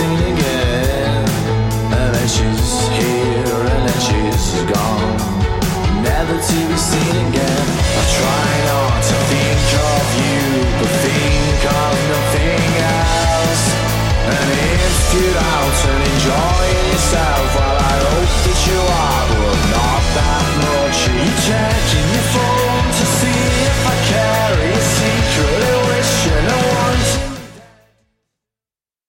seen again. And then she's here and then she's gone, never to be seen again.